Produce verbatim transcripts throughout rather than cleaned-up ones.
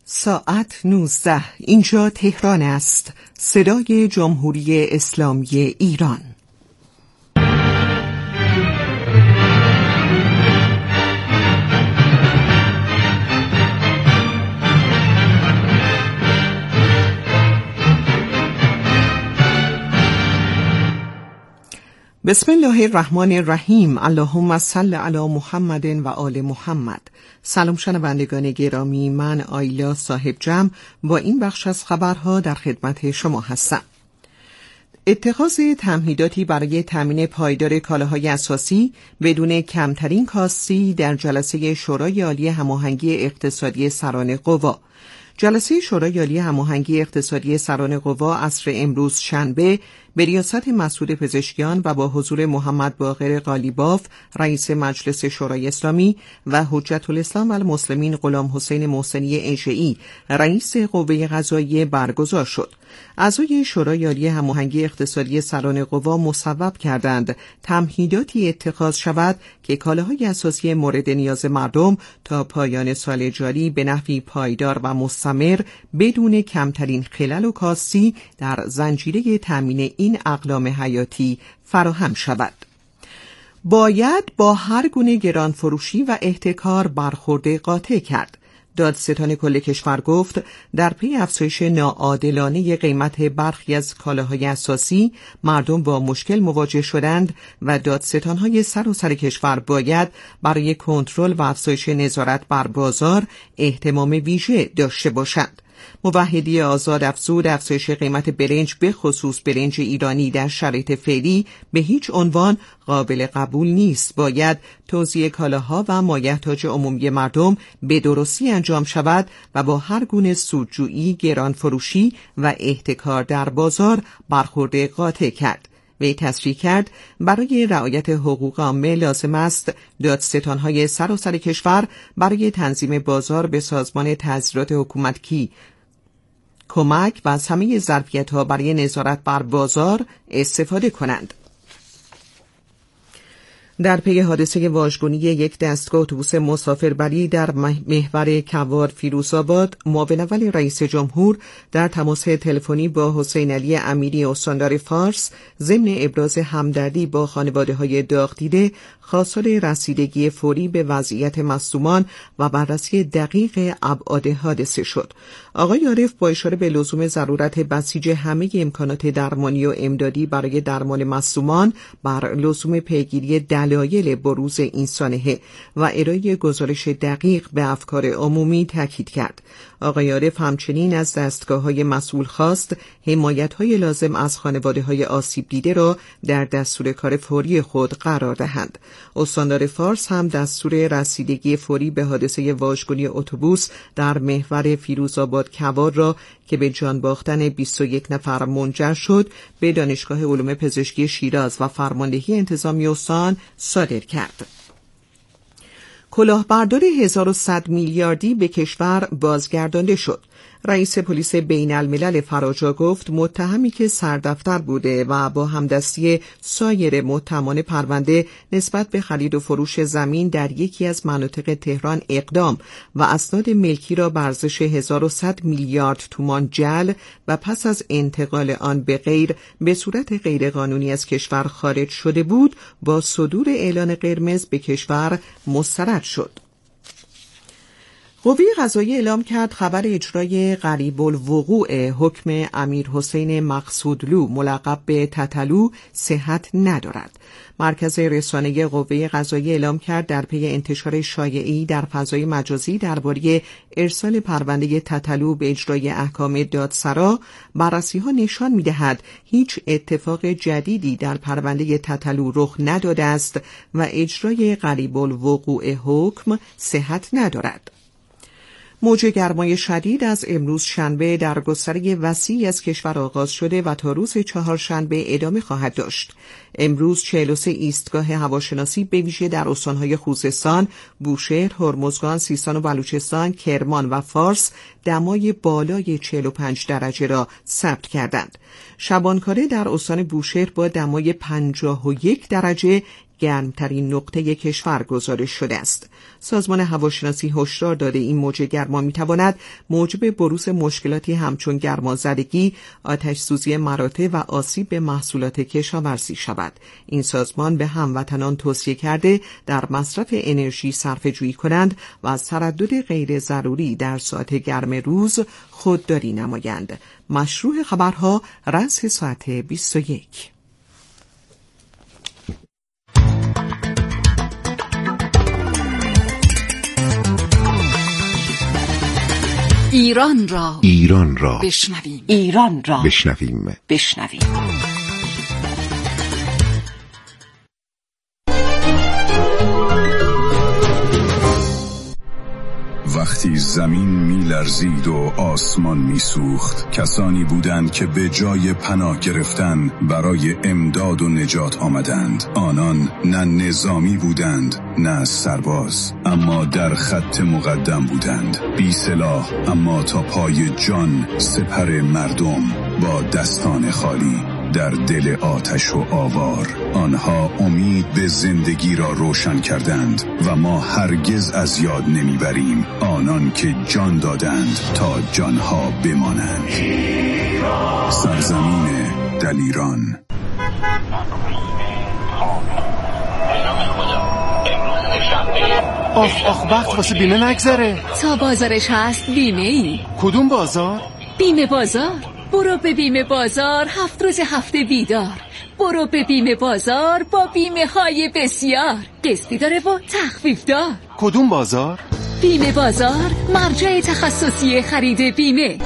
ساعت نوزده. اینجا تهران است. صدای جمهوری اسلامی ایران. بسم الله الرحمن الرحیم. اللهم صل علی محمد و آل محمد. سلام شنوندگان گرامی، من آیلا صاحب جمع با این بخش از خبرها در خدمت شما هستم. اتخاذ تمهیداتی برای تامین پایدار کالاهای اساسی بدون کمترین کاستی در جلسه شورای عالی هماهنگی اقتصادی سران قوا. جلسه شورای عالی هماهنگی اقتصادی سران قوا عصر امروز شنبه به ریاست مسعود پزشکیان و با حضور محمد باقر قالیباف رئیس مجلس شورای اسلامی و حجت الاسلام و المسلمین غلام حسین محسنی انشئی رئیس قوه قضاییه برگزار شد. اعضای شورای عالی هماهنگی اقتصادی سران قوا مصوب کردند تمهیداتی اتخاذ شود که کالاهای اساسی مورد نیاز مردم تا پایان سال جاری به نحوی پایدار و مستمر بدون کمترین خلل و کاستی در زنجیره تامین این اقلام حیاتی فراهم شود. باید با هر گونه گرانفروشی و احتکار برخورد قاطع کرد. دادستان کل کشور گفت در پی افزایش ناعادلانه قیمت برخی از کالاهای اساسی مردم با مشکل مواجه شدند و دادستان‌های سراسر کشور باید برای کنترل و افزایش نظارت بر بازار اهتمام ویژه داشته باشند. موحدی آزاد افزود افزایش قیمت برنج به خصوص برنج ایرانی در شرایط فعلی به هیچ عنوان قابل قبول نیست. باید توزیع کالاها و مایحتاج عمومی مردم به درستی انجام شود و با هر گونه سودجویی، گرانفروشی و احتکار در بازار برخورد قاطع کرد. وی تصریح کرد برای رعایت حقوق عامه لازم است دادستان‌های سراسر کشور برای تنظیم بازار به سازمان تظاهرات حکومتی کمک و از همه ظرفیت‌ها برای نظارت بر بازار استفاده کنند. در پی حادثه واژگونی یک دستگاه اتوبوس مسافربری در محور کوار فیروزآباد، معاون اول رئیس جمهور در تماس تلفنی با حسین علی امیری استاندار فارس ضمن ابراز همدردی با خانواده‌های داغ دیده خواستار رسیدگی فوری به وضعیت مصدومان و بررسی دقیق ابعاد حادثه شد. آقای عارف با اشاره به لزوم ضرورت بسیج همه امکانات درمانی و امدادی برای درمان مصدومان بر لزوم پیگیری دلایل بروز این سانحه و ارائه گزارش دقیق به افکار عمومی تاکید کرد. آقای عارف همچنین از دستگاه‌های مسئول خواست حمایت‌های لازم از خانواده‌های آسیب دیده را در دستور کار فوری خود قرار دهند. استاندار فارس هم دستور رسیدگی فوری به حادثه واژگونی اتوبوس در محور فیروزآباد کوار را که به جان باختن بیست و یک نفر منجر شد به دانشگاه علوم پزشکی شیراز و فرماندهی انتظامی استان صادر کرد. کلاهبردار هزار و صد میلیاردی به کشور بازگردانده شد. رئیس پلیس بین الملل فراجا گفت متهمی که سردفتر بوده و با همدستی سایر متهمان پرونده نسبت به خرید و فروش زمین در یکی از مناطق تهران اقدام و اسناد ملکی را به ارزش هزار و صد میلیارد تومان جعل و پس از انتقال آن به غیر به صورت غیرقانونی از کشور خارج شده بود، با صدور اعلان قرمز به کشور مسترد شد. قوه قضاییه اعلام کرد خبر اجرای قریب الوقوع حکم امیر حسین مقصودلو ملقب به تتلو صحت ندارد. مرکز رسانه قوه قضاییه اعلام کرد در پی انتشار شایعی در فضای مجازی درباره ارسال پرونده تتلو به اجرای احکام دادسرا، بررسی‌ها نشان می‌دهد هیچ اتفاق جدیدی در پرونده تتلو رخ نداده است و اجرای قریب الوقوع حکم صحت ندارد. موج گرمای شدید از امروز شنبه در گستره وسیعی از کشور آغاز شده و تا روز چهارشنبه ادامه خواهد داشت. امروز چهل و سه ایستگاه هواشناسی به ویژه در استان‌های خوزستان، بوشهر، هرمزگان، سیستان و بلوچستان، کرمان و فارس دمای بالای چهل و پنج درجه را ثبت کردند. شبانکاره در استان بوشهر با دمای پنجاه و یک درجه گرمترین نقطه کشور گزارش شده است. سازمان هواشناسی هشدار داده این موج گرما میتواند موجب بروز مشکلاتی همچون گرمازدگی، آتش سوزی مراتع و آسیب به محصولات کشاورزی شود. این سازمان به هموطنان توصیه کرده در مصرف انرژی صرفه‌جویی کنند و از تردد غیر ضروری در ساعت گرم روز خودداری نمایند. مشروع خبرها رأس ساعت بیست و یک. ایران را ایران را بشنویم. ایران را بشنویم. بشنویم. وقتی زمین می لرزید و آسمان می سوخت، کسانی بودند که به جای پناه گرفتن برای امداد و نجات آمدند. آنان نه نظامی بودند نه سرباز، اما در خط مقدم بودند، بی سلاح اما تا پای جان سپر مردم با دستان خالی در دل آتش و آوار. آنها امید به زندگی را روشن کردند و ما هرگز از یاد نمیبریم آنان که جان دادند تا جانها بمانند. سرزمین دلیران. آخ آخ وقت واسه بیمه نگذره. تا بازارش هست بیمه ای. کدوم بازار؟ بیمه بازار. برو به بیمه بازار، هفت روز هفته بیدار. برو به بیمه بازار با بیمه های بسیار، قسطی داره و تخفیف دار. کدوم بازار؟ بیمه بازار، مرجع تخصصی خرید بیمه.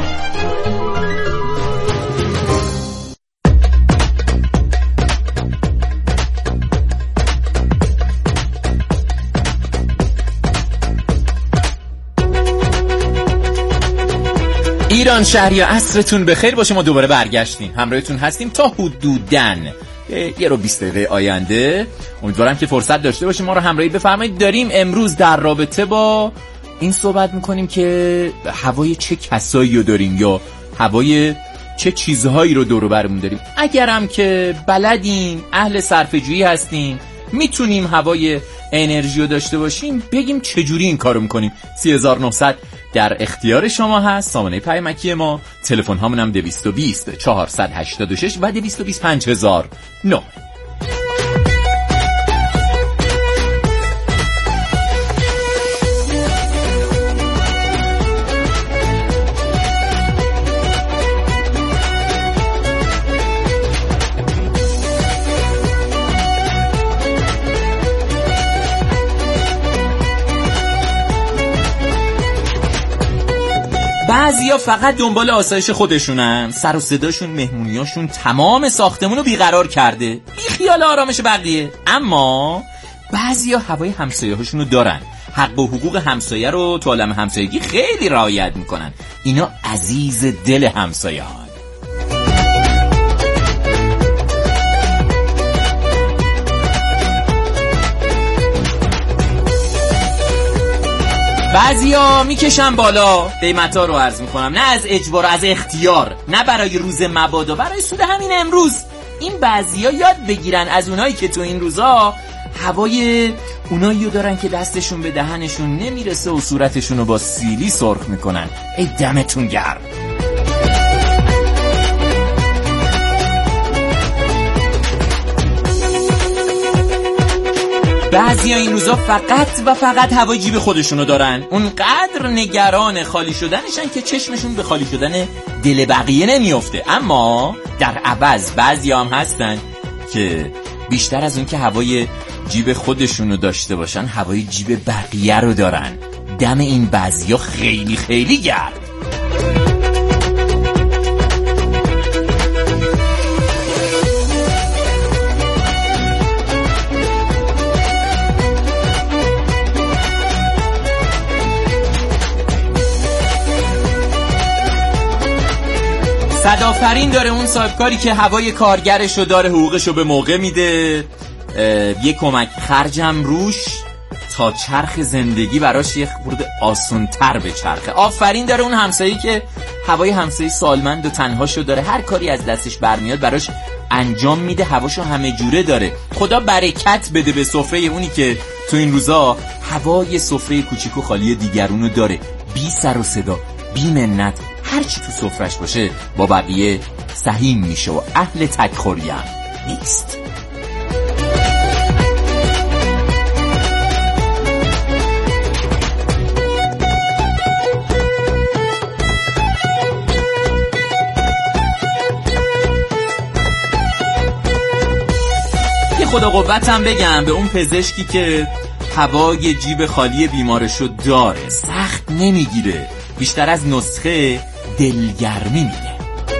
ایران شهری عصرتون بخیر باشه. ما دوباره برگشتیم، همراهتون هستیم تا حدوداً یه رو بیست دقیقه آینده. امیدوارم که فرصت داشته باشیم ما رو همراهی بفرمایید. داریم امروز در رابطه با این صحبت میکنیم که هوای چه کسایی رو داریم یا هوای چه چیزهایی رو دور و برمون داریم. اگرم که بلدیم، اهل صرفه‌جویی هستیم، میتونیم هوای انرژی رو داشته باشیم، بگیم چجوری این کارو میکنیم. سه هزار و نهصد در اختیار شما هست. سامانه پیامکی ما، تلفن هامون هم دویست و بیست چهارصد و هشتاد و شش و دویست و بیست پنج هزار و نه. بعضیا فقط دنبال آسایش خودشونن، سر و صداشون، مهمونیاشون تمام ساختمونو بیقرار کرده، بی خیال آرامش بقیه. اما بعضیا هوای همسایه‌هاشونو دارن، حق و حقوق همسایه رو تو عالم همسایگی خیلی رعایت میکنن. اینا عزیز دل همسایه‌ها. بعضیا میکشن بالا، قیمتا رو عرض میکنم، نه از اجبار، از اختیار، نه برای روز مبادا، برای سود همین امروز. این بعضیا یاد بگیرن از اونایی که تو این روزا هوای اونایی رو دارن که دستشون به دهنشون نمیرسه و صورتشون رو با سیلی سرخ میکنن. ای دمتون گرم. بعضی ها این روزا فقط و فقط هوای جیب خودشونو دارن، اونقدر نگران خالی شدنشن که چشمشون به خالی شدن دل بقیه نمیافته. اما در عوض بعضی هم هستن که بیشتر از اون که هوای جیب خودشونو داشته باشن، هوای جیب بقیه رو دارن. دم این بعضی ها خیلی خیلی گرم. صدآفرین داره اون صاحبکاری که هوای کارگرشو داره، حقوقشو به موقع میده، یه کمک خرجم روش تا چرخ زندگی براش یه خورده آسان‌تر به چرخه. آفرین داره اون همسایی که هوای همسایی سالمند و تنهاشو داره، هر کاری از دستش برمیاد براش انجام میده، هواشو همه جوره داره. خدا برکت بده به سفره اونی که تو این روزا هوای سفره کوچیک و خالی دیگرونو داره، بی سر و صدا، بی منت، هر چی تو سفرش باشه با بقیه سهیم میشه و اهل تکخوری هم نیست. خدا قوتم بگم به اون پزشکی که هوای جیب خالی بیمارشو داره، سخت نمیگیره، بیشتر از نسخه دلگرمی میده.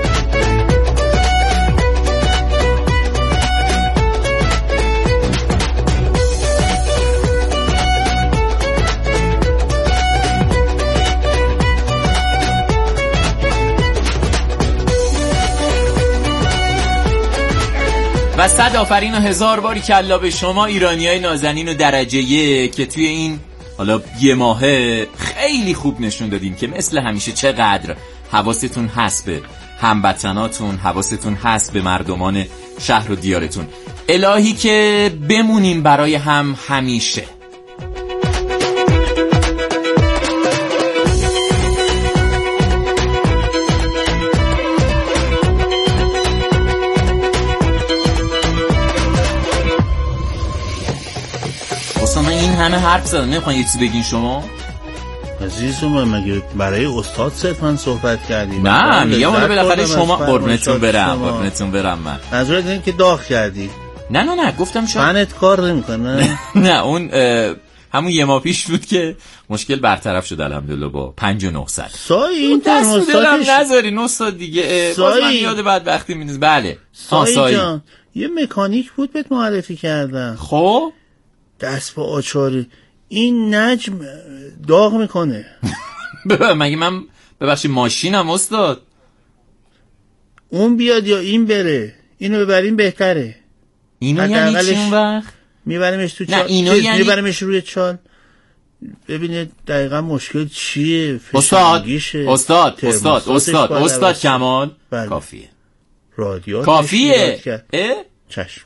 و صد آفرین و هزار باری کلا به شما ایرانیای نازنین و درجه یک که توی این حالا یه ماهه خیلی خوب نشون دادین که مثل همیشه چقدر حواستون هست به هموطناتون، حواستون هست به مردمان شهر و دیارتون. الهی که بمونیم برای هم همیشه. این همه حرف زدن، نمیخوان یه چیزی بگین شما؟ عزیز من مگه برای استاد صرفاً صحبت کردیم؟ نه میگم اونو بالاخره شما قربونتون برم قربونتون برم من منظورت اینه که داغ کردی؟ نه نه نه گفتم شما فنت کار نمیکنه. نه اون همون یه ماه پیش بود که مشکل برطرف شد الحمدلله با پنج و نهصد. سای این ترموستاتش نذاری نهصد دیگه. باز من یاد بعد وقتی میندازم. بله سای, سای جان یه مکانیک بود بهت معرفی کردم. خب دست با آچاری این نجم داغ میکنه. مگه من ببخشید ماشینم استاد؟ اون بیاد یا این بره؟ اینو ببریم بهتره. اینو یعنی چی اون وقت؟ میبریمش تو چال. اینو یعنی میبریمش روی چال ببینه دقیقا مشکل چیه. استاد استاد استاد استاد استاد کمال بله. کافیه رادیو کافیه. اه؟ چشم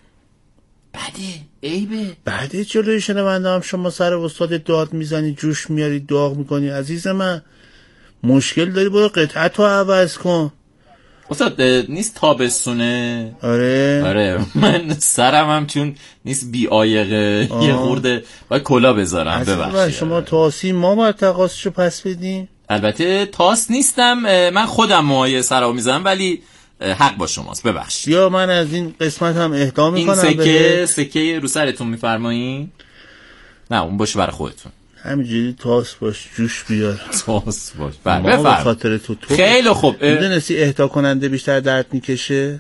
بده عیبه بعد جلوی شنونده هم شما سر استاد داد میزنی، جوش میاری، داغ میکنی. عزیز من مشکل داری برو قطعتو عوض کن. استاد نیست تابستونه؟ آره آره من سرم هم چون نیست بی آیقه یه خورده باید کلا بذارم. ببخشید شما تاسی ما باید تقاصشو پس بدیم. البته تاس نیستم من خودم موهای سرم میزنم ولی حق با شماست ببخشید. یا من از این قسمت هم اهدا میکنم. این سکه به... سکه رو سرتون میفرمایین؟ نه اون باشه برای خودتون. همینجوری تاس باش جوش بیار. تاس باش. بله بفرمایید. خاطر تو تو خیلی خوب. میدونستی اهدا کننده بیشتر درد میکشه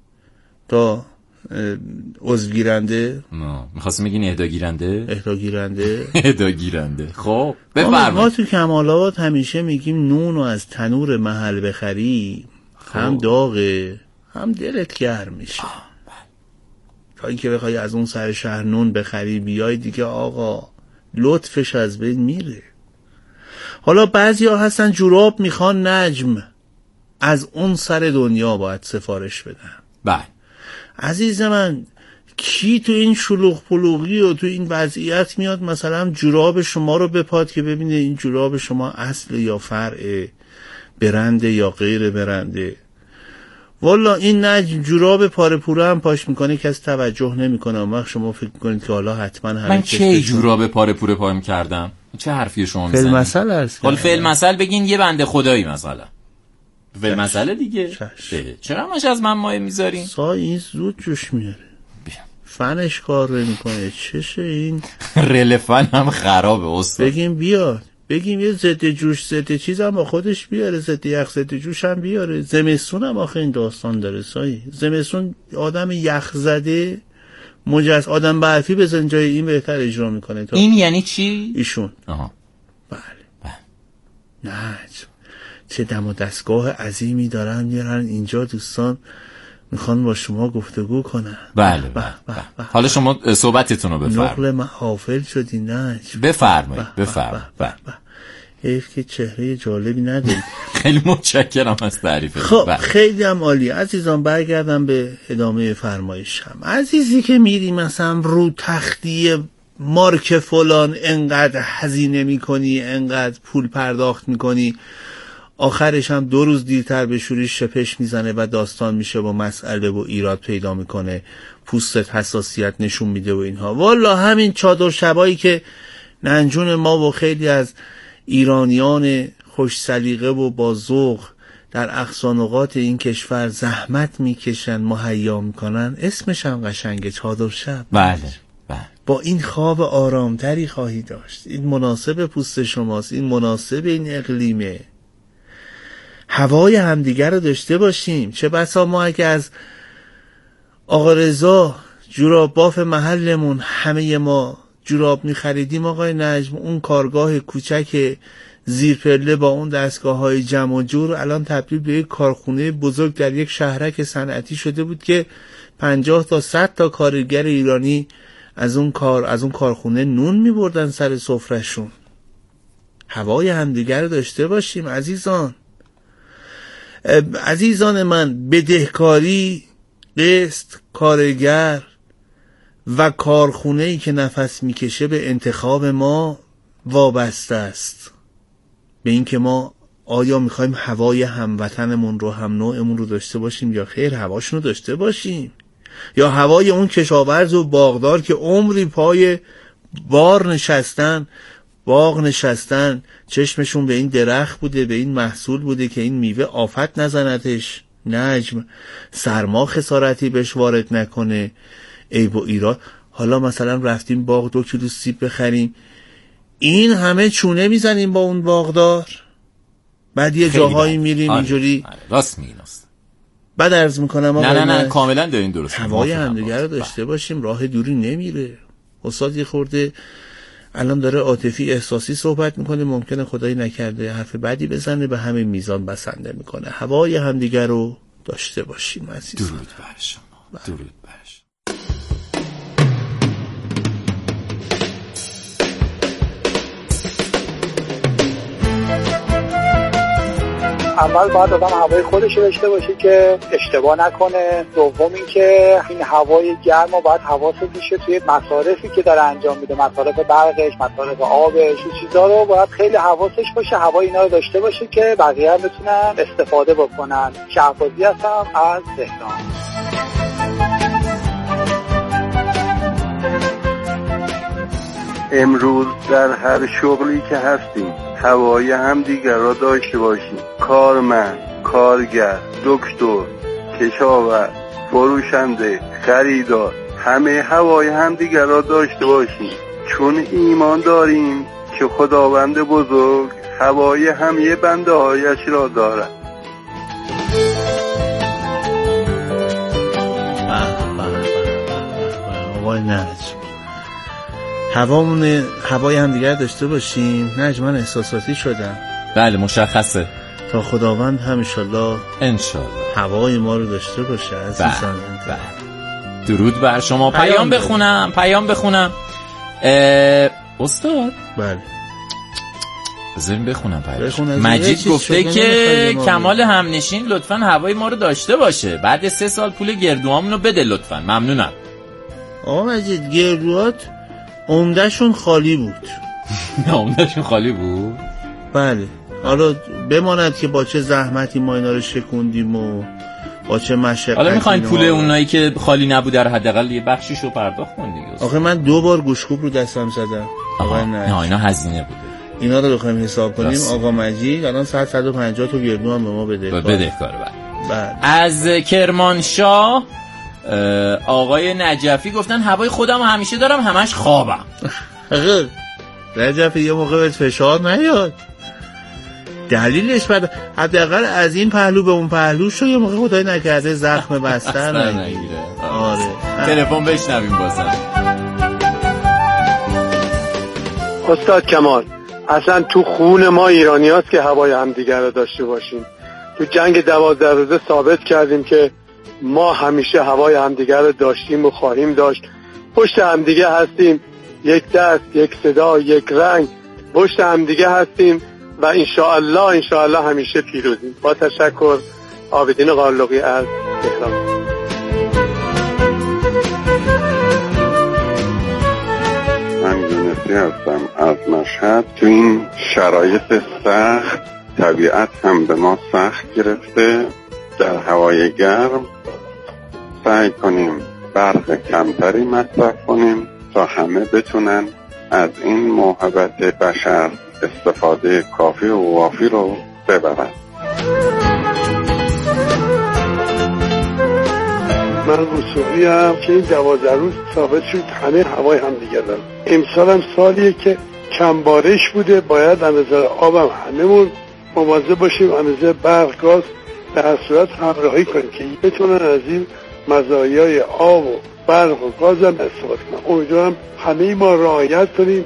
تا عضو گیرنده؟ نه می‌خواستم بگین اهدا گیرنده؟ اهدا گیرنده. اهدا گیرنده. خب بفرمایید. ما تو کمالات همیشه میگیم نونو از تنور محل بخری هم داغه هم دلت گرم میشه. تا اینکه بخوای از اون سر شهر نون بخری بیای دیگه آقا لطفش از بین میره. حالا بعضی ها هستن جوراب میخوان نجم، از اون سر دنیا باید سفارش بدن. بله عزیز من کی تو این شلوغ پلوغی و تو این وضعیت میاد مثلا جوراب شما رو بپاد که ببینه این جوراب شما اصل یا فرع، برنده یا غیر برنده. والا این نجم جوراب پاره پوره هم پاش میکنه کسی توجه نمیکنه. اون وقت شما فکر میکنید که حالا حتما همه من کی جوراب پاره پوره پایم کردم؟ چه حرفی شما میزنید؟ فعل مثل هست. حالا فعل مثل بگین یه بنده خدایی مثلا. فعل مثل دیگه. چرا همش از من مایه میذارین؟ سای این زود جوش میاره. فنش کار نمیکنه. چشه این؟ رل فن هم خرابه استاد. بگیم بیاد. بگیم یه ضد جوش ضد چیز هم با خودش بیاره، ضد یخ ضد جوش هم بیاره. زمستون هم آخه این داستان داره سایی. زمستون آدم یخ زده مجز آدم برفی بزن جای این بهتر اجرا میکنه. این یعنی چی؟ ایشون. آها. بله. بله. نه چه دم و دستگاه عظیمی دارن میارن اینجا دوستان میخوان با شما گفتگو کنن. بله بله. حالا شما صحبتتون رو بفرمایید. نقل محافل شدی نه. بفرمایید بفرمایید. حیف که چهره جالبی نداری. خیلی متشکرم از تعریفت. خب خیلی هم عالی. عزیزان برگردم به ادامه فرمایشم. عزیزی که میری مثلا رو تختی مارک فلان انقدر هزینه میکنی، انقدر پول پرداخت میکنی، آخرش هم دو روز دیرتر به شوری شپش میزنه و داستان میشه با مسئله و ایراد پیدا میکنه، پوستت حساسیت نشون میده و اینها. والا همین چادر شبایی که ننجون ما و خیلی از ایرانیان خوش سلیقه و با ذوق در اقصانقاط این کشور زحمت میکشن مهیا میکنن، اسمش هم قشنگه، چادر شب. بله بله. با این خواب آرامتری خواهی داشت. این مناسب پوست شماست، این مناسب این اقلیمه. هوای همدیگر رو داشته باشیم. چه بسا ما اگه از آقا رضا جوراب باف محلمون همه ما جوراب میخریدیم آقای نجم، اون کارگاه کوچک زیر پله با اون دستگاه های جمع و جور الان تبدیل به یک کارخونه بزرگ در یک شهرک صنعتی شده بود که پنجاه تا صد تا کارگر ایرانی از اون کار از اون کارخونه نون میبردن سر سفرهشون. هوای همدیگر رو داشته باشیم عزیزان. عزیزان من، بدهکاری، قسط، کارگر و کارخونه‌ای که نفس میکشه به انتخاب ما وابسته است، به این که ما آیا میخوایم هوای هموطنمون رو، هم نوعمون رو داشته باشیم یا خیر هواشون رو داشته باشیم، یا هوای اون کشاورز و باغدار که عمری پای بار نشستن، باغ نشستن، چشمشون به این درخت بوده، به این محصول بوده که این میوه آفت نزنتش، نجم سرما خسارتی بهش وارد نکنه، عیب و ایراد. حالا مثلا رفتیم باغ دو کیلو سیب بخریم، این همه چونه میزنیم با اون باغدار، بعد یه جاهایی میریم اینجوری. راست میگی. بعد عرض میکنم نه نه نه کاملا دارین درست. هوای همدیگر رو داشته باشیم، راه دوری نمیره. استاد یه خورده الان داره عاطفی احساسی صحبت میکنه، ممکنه خدایی نکرده حرف بعدی بزنه، به همین میزان بسنده میکنه. هوای همدیگر رو داشته باشیم عزیزان. درود بر شما. درود بر شما. اول باید آدم هوای خودش داشته باشه که اشتباه نکنه. دوم این که این هوای گرم رو باید حواست باشه توی مصارفی که داره انجام میده، مصارف برقش، مصارف آبش، این چیزا رو باید خیلی حواسش باشه، هوای اینا رو داشته باشه که بقیه هم بتونن استفاده بکنن. شهبازی هستم از تهران. امروز در هر شغلی که هستیم هوای همدیگر را داشته باشیم. کارمند، کارگر، دکتر، کشاورز، فروشنده، خریدار، همه هوای همدیگر را داشته باشیم، چون ایمان داریم که خداوند بزرگ هوای همه بنده هایش را دارد. آقای نجم، هوامون هوای همدیگر داشته باشیم. نجم من احساساتی شدم. بله مشخصه. تا خداوند هم انشالله انشالله هوای ما رو داشته باشه عزیزان. بله. درود بر شما. پیام, پیام بخونم پیام بخونم استاد. بله بذاریم بخونم پیام. مجید گفته که کمال همنشین لطفاً هوای ما رو داشته باشه، بعد سه سال پول گردوهامونو بده لطفاً، ممنونم. آقا مجید گردوهات عمده‌شون خالی بود. عمده‌شون خالی بود؟ بله. حالا بماند که با چه زحمتی ما اینا رو شکوندیم و با چه مشقتی. حالا میخواین پول اونایی که خالی نبود رو حداقل یه بخشیشو پرداخت کنید دیگه. آخه من دو بار گوشخوب رو دستم زدم. آقا نه اینا هزینه بوده. اینا رو بخوایم حساب کنیم راست. آقا مجید الان صد و پنجاه تا گردو هم به ما بده. بده کار بعد. از کرمانشاه آقای نجفی گفتن هوای خودم همیشه دارم، همش خوابم. نجفی یه موقع بهت فشار نیاد، دلیلش بعد حداقل از این پهلو به اون پهلو شو، یه موقع خدای نکرده زخم بستر نگیره. آره تلفن بشنویم بازم. استاد کمال، اصلا تو خون ما ایرانی هاست که هوای همدیگر رو داشته باشیم. تو جنگ دوازده روزه ثابت کردیم که ما همیشه هوای همدیگر رو داشتیم و خواهیم داشت. پشت همدیگه هستیم، یک دست، یک صدا، یک رنگ، پشت همدیگه هستیم و انشاءالله انشاءالله همیشه پیروزیم. با تشکر، عابدین قارلقی از تهران. من یونسی هستم از مشهد. تو این شرایط سخت طبیعت هم به ما سخت گرفته. در هوای گرم سعی کنیم برق کمتری مصرف کنیم تا همه بتونن از این موهبت بشر استفاده کافی و وافی رو ببرن. من وسوقی هم که این دوازده روز ثابت شد همه هوای هم دیگه دارن. امسال هم سالیه که کم بارش بوده، باید اندازه آب هم هممون مواظب باشیم، اندازه برق گاز به هر صورت همراهی کنیم که بتونن از این مزایای آب و برق و گاز هم استفاده کنن. امیدوارم همه ما رعایت کنیم.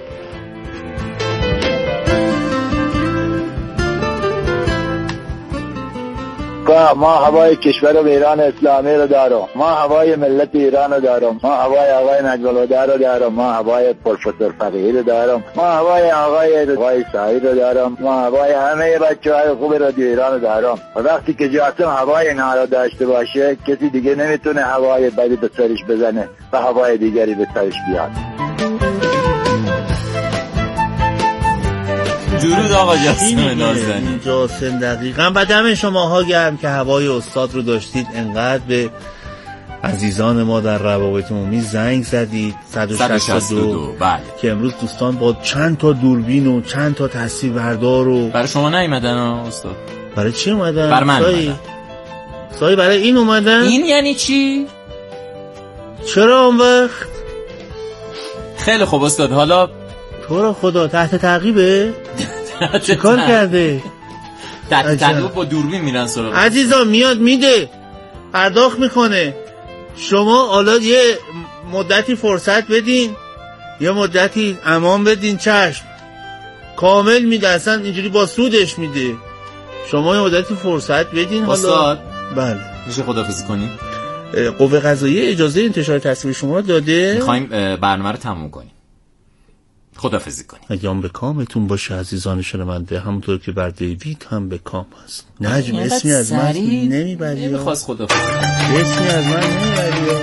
ما هوای کشور ایران اسلامی رو دارم، ما هوای ملت ایران رو دارم، ما هوای آقای نجم‌الهدی رو دارم، ما هوای پروفسور فقیهی رو دارم، ما هوای آقای آقای سعید رو دارم، ما هوای همه بچه‌های خوب رادیو ایران رو دارم. و وقتی که جاسم هوای اینا رو داشته باشه کسی دیگه نمیتونه هوای بدی به سرش بزنه و هوای دیگری به سرش بیاد. درود آقا جاسم نازنین. جاسم دقیقاً. و دم شماها گرم که هوای استاد رو داشتید. انقدر به عزیزان ما در روابط عمومی زنگ زدید. صد و شصت و دو بله. که امروز دوستان با چند تا دوربین و چند تا تصویربردار و برای شما نیومدن استاد؟ برای چی اومدن؟ برای من اومدن. سایی برای این اومدن؟ این یعنی چی؟ چرا اون وقت؟ خیلی خوب استاد. حالا تو را خدا تحت تعقیبه؟ چه کار کرده؟ تحت تعقیب با دوربین میرن سراغ عزیزا. میاد میده، پرداخت میکنه. شما حالا یه مدتی فرصت بدین، یه مدتی امان بدین، چشم کامل میده، اصلا اینجوری با سودش میده. شما یه مدتی فرصت بدین. حالا استاد بله میشه خداحافظی کنیم؟ قوه قضاییه اجازه انتشار تصویر شما داده. میخوایم برنامه رو تموم کنیم. خداحافظی کنیم. ایام به کامتون باشه عزیزان شنونده، همونطور که بر دیوید هم به کام هست. نجم اسمی از من نمیبری، نمیخواست خداحافظی کنیم. اسمی از من نمیبری.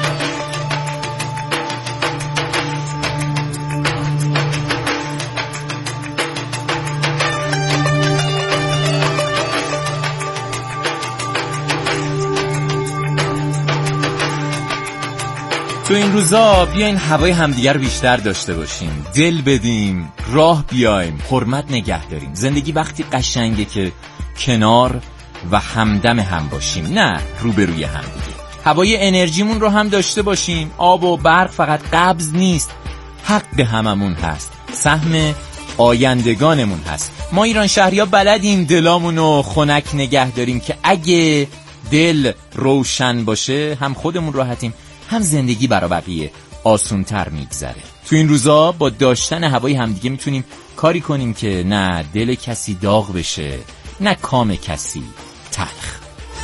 تو این روزا بیاین هوای همدیگر رو بیشتر داشته باشیم، دل بدیم، راه بیایم، حرمت نگه داریم. زندگی وقتی قشنگه که کنار و همدم هم باشیم، نه روبروی هم دیگه. هوای انرژیمون رو هم داشته باشیم. آب و برق فقط قبض نیست، حق هممون هست، سهم آیندگانمون هست. ما ایران شهریا بلدیم دلامون رو خنک نگه داریم که اگه دل روشن باشه هم خودمون راحتیم، هم زندگی برای بقیه آسونتر میگذره. تو این روزا با داشتن هوای همدیگه میتونیم کاری کنیم که نه دل کسی داغ بشه، نه کام کسی تلخ.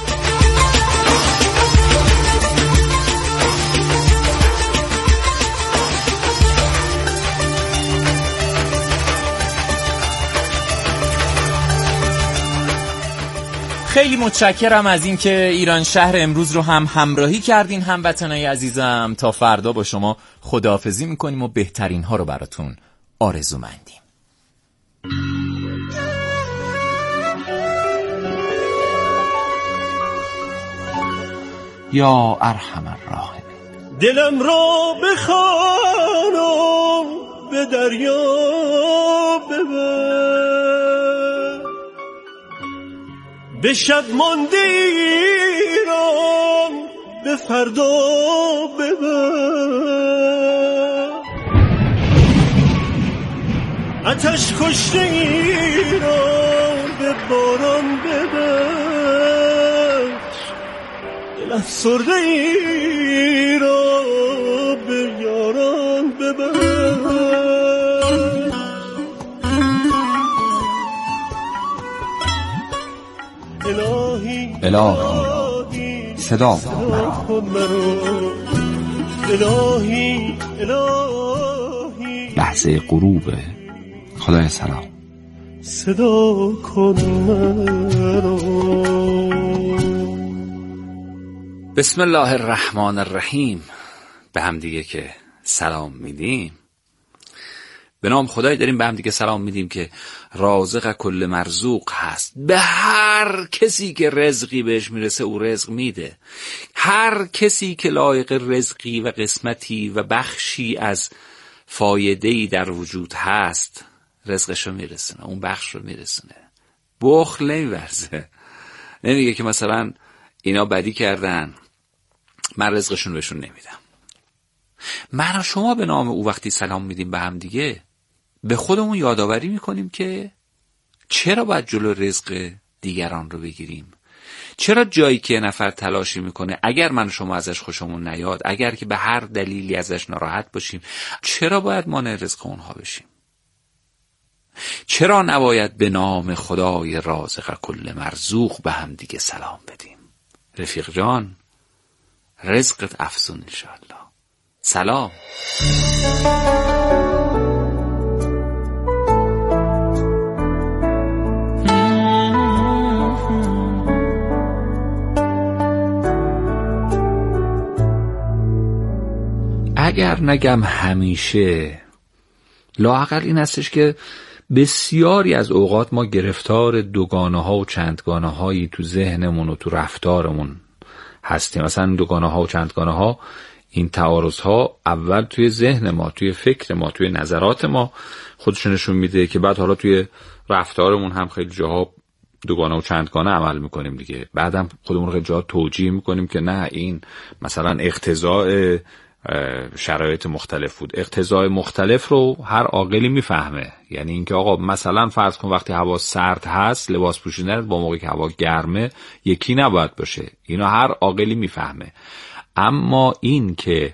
خیلی متشکرم از این که ایران شهر امروز رو هم همراهی کردین هموطنای عزیزم. تا فردا با شما خداحافظی میکنیم و بهترین ها رو براتون آرزومندیم. یا ارحم الراحمین. دلم را بخوانم به دریا ببر، به شب مانده ایران به فردا ببر، آتش کشته ایران به باران ببخش، دل افسرده ایران به یاران ببخش. الهی صدا کن مرا، الهی الهی. لحظه غروب. خدای سلام. صدا کن مرا. بسم الله الرحمن الرحیم. به هم دیگه که سلام میدیم، به نام خدای داریم به هم دیگه سلام میدیم که رازق کل مرزوق هست. به هر کسی که رزقی بهش میرسه او رزق میده. هر کسی که لایق رزقی و قسمتی و بخشی از فایده‌ای در وجود هست رزقش رو میرسونه، اون بخش رو میرسونه. بخل نمیورزه، نمیگه که مثلا اینا بدی کردن من رزقشون بهشون نمیدم. من و شما به نام او وقتی سلام میدیم به هم دیگه به خودمون یادآوری میکنیم که چرا باید جلو رزق دیگران رو بگیریم. چرا جایی که نفر تلاشی میکنه اگر من و شما ازش خوشمون نیاد، اگر که به هر دلیلی ازش ناراحت باشیم، چرا باید مانع رزق اونها بشیم؟ چرا نباید به نام خدای رازق کل مرزوق به هم دیگه سلام بدیم؟ رفیق جان، رزقت افزون انشاءالله. سلام. اگر نگم همیشه، لااقل این هستش که بسیاری از اوقات ما گرفتار دوگانه ها و چندگانه هایی تو ذهنمون و تو رفتارمون هستیم. مثلا دوگانه ها و چندگانه ها، این تعارض ها اول توی ذهن ما، توی فکر ما، توی نظرات ما خودشونشون میده که بعد حالا توی رفتارمون هم خیلی جاها دوگانه و چندگانه عمل میکنیم دیگه. بعدم خودمون خیلی جاها توجیه میکنیم که نه این مثلا اقتضاء شرایط مختلف بود. اقتضای مختلف رو هر عاقلی میفهمه. یعنی اینکه آقا مثلا فرض کن وقتی هوا سرد هست لباس پوشیدن با موقعی که هوا گرمه یکی نباید باشه. اینا هر عاقلی میفهمه. اما این که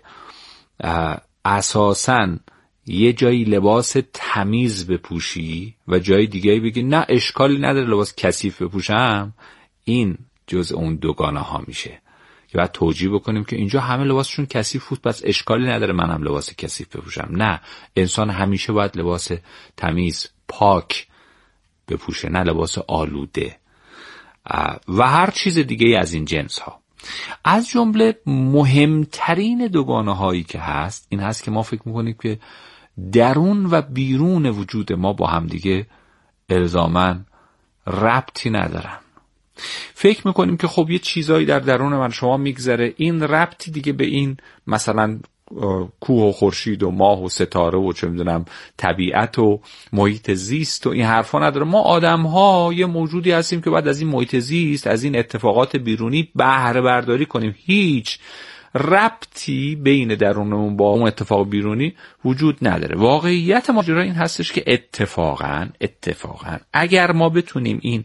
اساساً یه جایی لباس تمیز بپوشی و جای دیگه بگی نه اشکالی نداره لباس کثیف بپوشم، این جز اون دوگانه ها میشه که باید توجیه بکنیم که اینجا همه لباسشون کثیف بود پس اشکالی نداره منم لباس کثیف بپوشم. نه، انسان همیشه باید لباس تمیز پاک بپوشه، نه لباس آلوده و هر چیز دیگه از این جنس ها. از جمله مهمترین دوگانه هایی که هست این هست که ما فکر میکنیم که درون و بیرون وجود ما با هم دیگه الزاماً ربطی ندارن. فکر میکنیم که خب یه چیزایی در درون من شما میگذره، این ربطی دیگه به این مثلا کوه و خورشید و ماه و ستاره و چه میدونم طبیعت و محیط زیست و این حرفا نداره. ما آدم ها یه موجودی هستیم که بعد از این محیط زیست، از این اتفاقات بیرونی بهره برداری کنیم. هیچ ربطی بین درونمون با اون اتفاق بیرونی وجود نداره. واقعیت ماجرا این هستش که اتفاقا اتفاقا اگر ما بتونیم این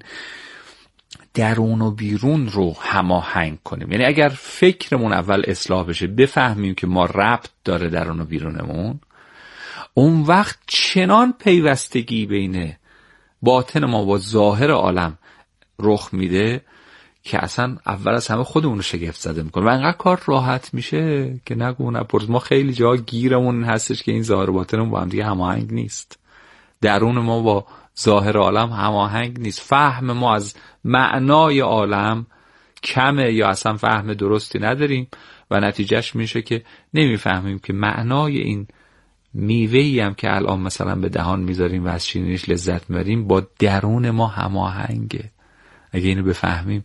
درون و بیرون رو هماهنگ کنیم، یعنی اگر فکرمون اول اصلاح بشه، بفهمیم که ما ربط داره درون و بیرونمون، اون وقت چنان پیوستگی بین باطن ما با ظاهر عالم رخ میده که اصلا اول از همه خودمون رو شگفت زده میکنه و انقدر کار راحت میشه که نگو نپرس. ما خیلی جا گیرمون هستش که این ظاهر و باطنمون با هم دیگه هماهنگ نیست، درون ما با ظاهر عالم هماهنگ نیست، فهم ما از معنای عالم کمه یا اصلا فهم درستی نداریم و نتیجهش میشه که نمیفهمیم که معنای این میوه‌ای هم که الان مثلا به دهان میذاریم و از شیرینیش لذت میبریم با درون ما هماهنگه. اگه اینو بفهمیم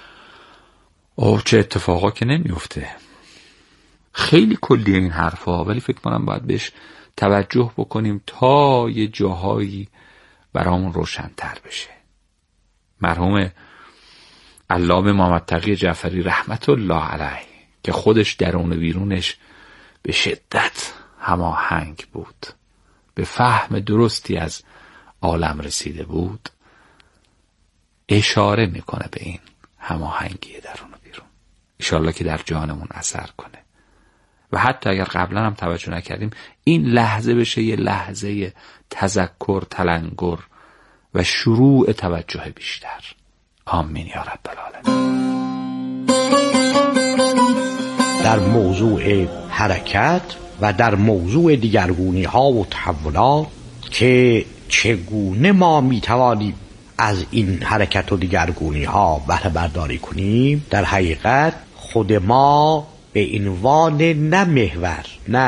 اوه چه اتفاقا که نمیفته. خیلی کلیه این حرفا، ولی فکر کنم باید بهش توجه بکنیم تا یه جاهایی برامون روشن‌تر بشه. مرحوم علامه محمد تقی جعفری رحمت الله علیه که خودش درون و بیرونش به شدت هماهنگ بود، به فهم درستی از عالم رسیده بود، اشاره میکنه به این هماهنگی درون و بیرون. انشالله که در جانمون اثر کنه و حتی اگر قبلا هم توجه نکردیم این لحظه بشه یه لحظه تذکر، تلنگر و شروع توجه بیشتر. آمین یا رب العالمین. در موضوع حرکت و در موضوع دیگرگونی ها و تحولات که چگونه ما میتوانیم از این حرکت و دیگرگونی ها بهره برداری کنیم، در حقیقت خود ما به عنوان نه محور، نه